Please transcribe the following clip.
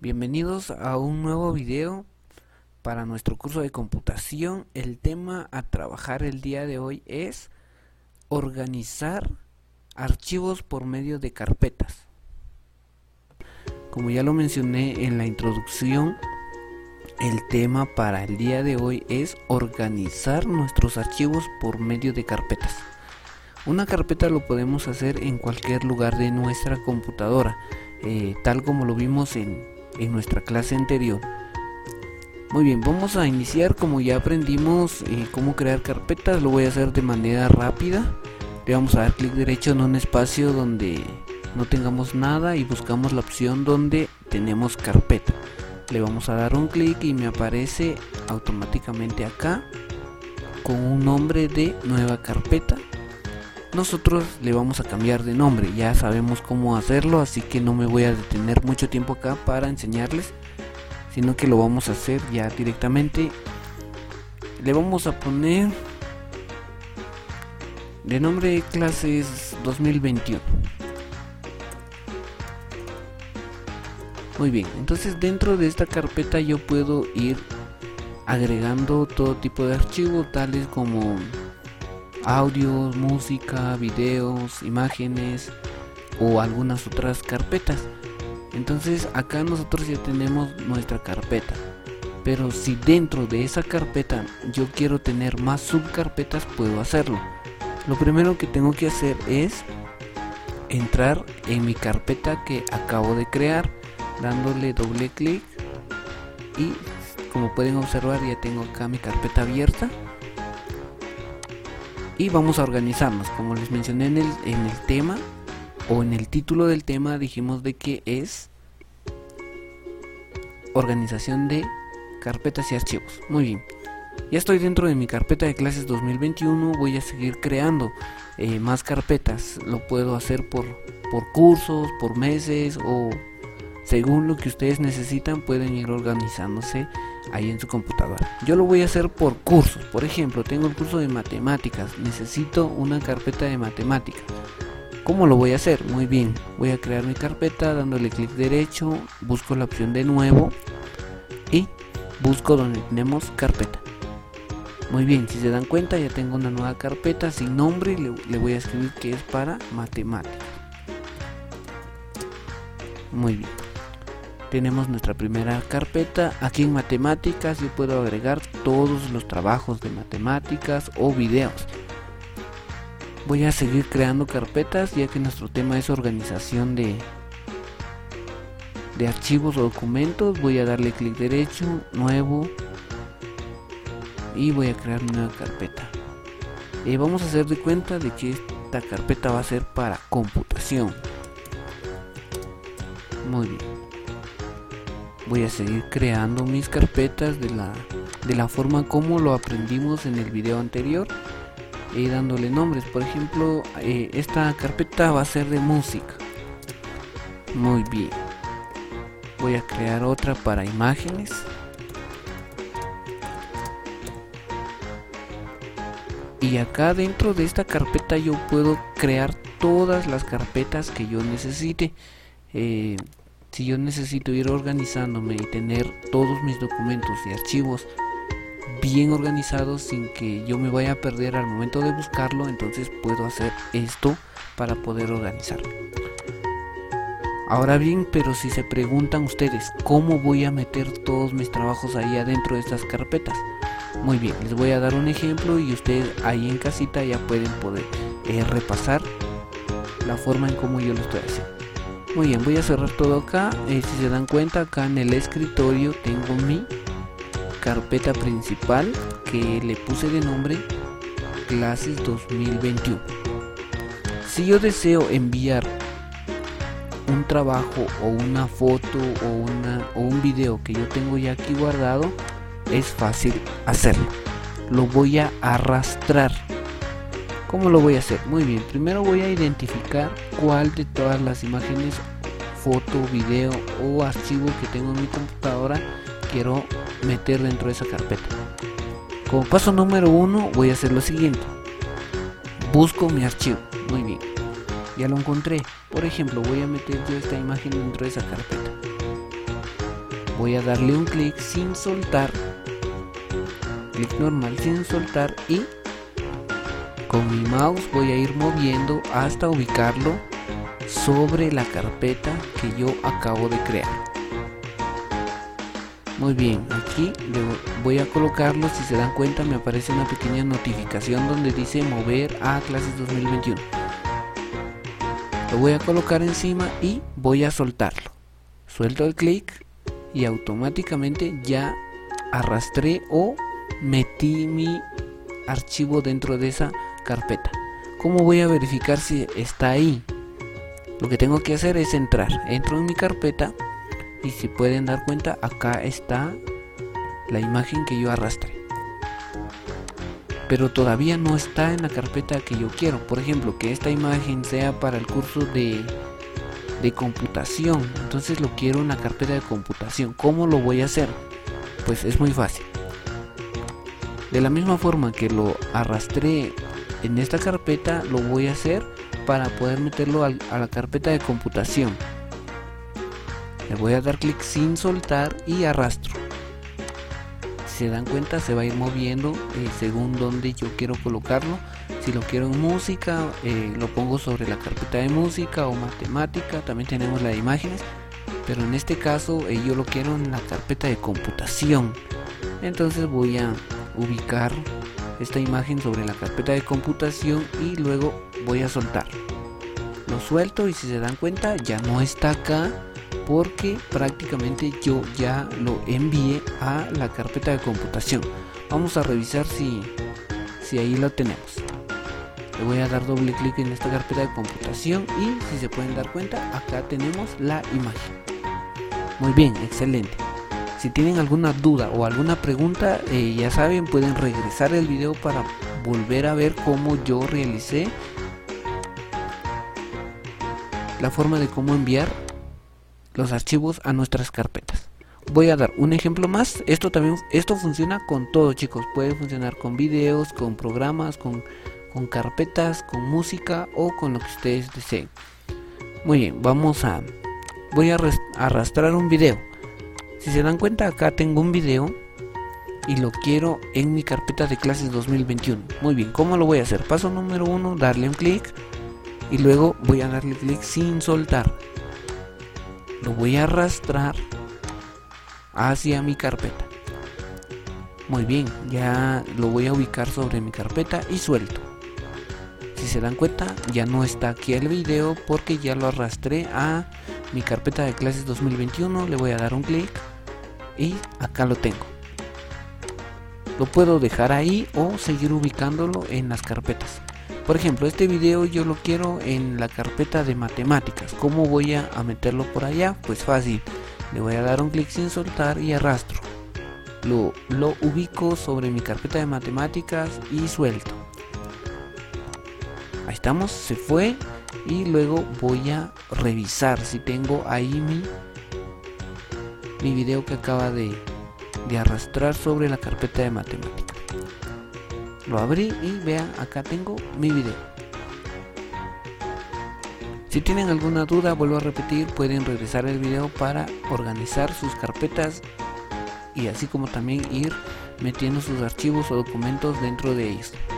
Bienvenidos a un nuevo video para nuestro curso de computación. El tema a trabajar el día de hoy es organizar archivos por medio de carpetas. Como ya lo mencioné en la introducción, el tema para el día de hoy es organizar nuestros archivos por medio de carpetas. Una carpeta lo podemos hacer en cualquier lugar de nuestra computadora, tal como lo vimos en nuestra clase anterior. Muy bien, vamos a iniciar. Como ya aprendimos cómo crear carpetas, lo voy a hacer de manera rápida. Le vamos a dar clic derecho en un espacio donde no tengamos nada y buscamos la opción donde tenemos carpeta. Le vamos a dar un clic y me aparece automáticamente acá con un nombre de nueva carpeta. Nosotros le vamos a cambiar de nombre, ya sabemos cómo hacerlo, así que no me voy a detener mucho tiempo acá para enseñarles, sino que lo vamos a hacer ya directamente. Le vamos a poner de nombre clases 2021. Muy bien, entonces dentro de esta carpeta yo puedo ir agregando todo tipo de archivos, tales como audios, música, videos, imágenes o algunas otras carpetas. Entonces acá nosotros ya tenemos nuestra carpeta, pero si dentro de esa carpeta yo quiero tener más subcarpetas, puedo hacerlo. Lo primero que tengo que hacer es entrar en mi carpeta que acabo de crear, dándole doble clic, y como pueden observar ya tengo acá mi carpeta abierta. Y vamos a organizarnos, como les mencioné en el tema o en el título del tema, dijimos de que es organización de carpetas y archivos. Muy bien, ya estoy dentro de mi carpeta de clases 2021. Voy a seguir creando más carpetas. Lo puedo hacer por cursos, por meses, o según lo que ustedes necesitan. Pueden ir organizándose ahí en su computadora. Yo lo voy a hacer por cursos. Por ejemplo, tengo el curso de matemáticas, necesito una carpeta de matemáticas. ¿Cómo lo voy a hacer? Muy bien, voy a crear mi carpeta dándole clic derecho, busco la opción de nuevo y busco donde tenemos carpeta. Muy bien, si se dan cuenta ya tengo una nueva carpeta sin nombre y le voy a escribir que es para matemáticas. Muy bien, tenemos nuestra primera carpeta. Aquí en matemáticas yo puedo agregar todos los trabajos de matemáticas o videos. Voy a seguir creando carpetas, ya que nuestro tema es organización de archivos o documentos. Voy a darle clic derecho, nuevo, y voy a crear una nueva carpeta. Vamos a hacer de cuenta de que esta carpeta va a ser para computación. Muy bien, voy a seguir creando mis carpetas de la forma como lo aprendimos en el video anterior, dándole nombres. Por ejemplo, esta carpeta va a ser de música. Muy bien, voy a crear otra para imágenes. Y acá dentro de esta carpeta yo puedo crear todas las carpetas que yo necesite. Si yo necesito ir organizándome y tener todos mis documentos y archivos bien organizados sin que yo me vaya a perder al momento de buscarlo, entonces puedo hacer esto para poder organizarlo. Ahora bien, pero si se preguntan ustedes, ¿cómo voy a meter todos mis trabajos ahí adentro de estas carpetas? Muy bien, les voy a dar un ejemplo y ustedes ahí en casita ya pueden poder repasar la forma en cómo yo lo estoy haciendo. Muy bien, voy a cerrar todo acá. Si se dan cuenta, acá en el escritorio tengo mi carpeta principal que le puse de nombre clases 2021. Si yo deseo enviar un trabajo o una foto o un video que yo tengo ya aquí guardado, es fácil hacerlo. Lo voy a arrastrar. ¿Cómo lo voy a hacer? Muy bien, primero voy a identificar cuál de todas las imágenes, foto, video o archivo que tengo en mi computadora quiero meter dentro de esa carpeta. Como paso número 1 voy a hacer lo siguiente: busco mi archivo. Muy bien, ya lo encontré. Por ejemplo, voy a meter yo esta imagen dentro de esa carpeta. voy a darle un clic sin soltar, clic normal sin soltar, y con mi mouse voy a ir moviendo hasta ubicarlo sobre la carpeta que yo acabo de crear. Muy bien, aquí voy a colocarlo. Si se dan cuenta, me aparece una pequeña notificación donde dice mover a clases 2021. Lo voy a colocar encima y voy a soltarlo. Suelto el clic y automáticamente ya arrastré o metí mi archivo dentro de esa carpeta. ¿Cómo voy a verificar si está ahí? Lo que tengo que hacer es entro en mi carpeta, y si pueden dar cuenta, acá está la imagen que yo arrastré, pero todavía no está en la carpeta que yo quiero. Por ejemplo, que esta imagen sea para el curso de computación, entonces lo quiero en la carpeta de computación. ¿Cómo lo voy a hacer? Pues es muy fácil. De la misma forma que lo arrastré en esta carpeta, lo voy a hacer para poder meterlo a la carpeta de computación. Le voy a dar clic sin soltar y arrastro. Si se dan cuenta, se va a ir moviendo según donde yo quiero colocarlo. Si lo quiero en música, lo pongo sobre la carpeta de música o matemática. También tenemos la de imágenes, pero en este caso yo lo quiero en la carpeta de computación. Entonces voy a ubicar esta imagen sobre la carpeta de computación y luego voy a soltar. Lo suelto y si se dan cuenta, ya no está acá, porque prácticamente yo ya lo envié a la carpeta de computación. Vamos a revisar si ahí lo tenemos. Le voy a dar doble clic en esta carpeta de computación y si se pueden dar cuenta, acá tenemos la imagen. Muy bien, excelente. Si tienen alguna duda o alguna pregunta, ya saben, pueden regresar el video para volver a ver cómo yo realicé la forma de cómo enviar los archivos a nuestras carpetas. Voy a dar un ejemplo más. Esto funciona con todo, chicos. Puede funcionar con videos, con programas, con carpetas, con música o con lo que ustedes deseen. Muy bien, voy a arrastrar un video. Si se dan cuenta, acá tengo un video y lo quiero en mi carpeta de clases 2021. Muy bien, ¿cómo lo voy a hacer? Paso número 1, darle un clic y luego voy a darle clic sin soltar. Lo voy a arrastrar hacia mi carpeta. Muy bien, ya lo voy a ubicar sobre mi carpeta y suelto. Si se dan cuenta, ya no está aquí el video porque ya lo arrastré a mi carpeta de clases 2021. Le voy a dar un clic y acá lo tengo. Lo puedo dejar ahí o seguir ubicándolo en las carpetas. Por ejemplo, este video yo lo quiero en la carpeta de matemáticas. ¿Cómo voy a meterlo por allá? Pues fácil. Le voy a dar un clic sin soltar y arrastro. Lo ubico sobre mi carpeta de matemáticas y suelto. Ahí estamos, se fue. Y luego voy a revisar si tengo ahí mi video que acaba de arrastrar sobre la carpeta de matemáticas. Lo abrí y vean, acá tengo mi video. Si tienen alguna duda, vuelvo a repetir, pueden regresar el video para organizar sus carpetas y así como también ir metiendo sus archivos o documentos dentro de ellos.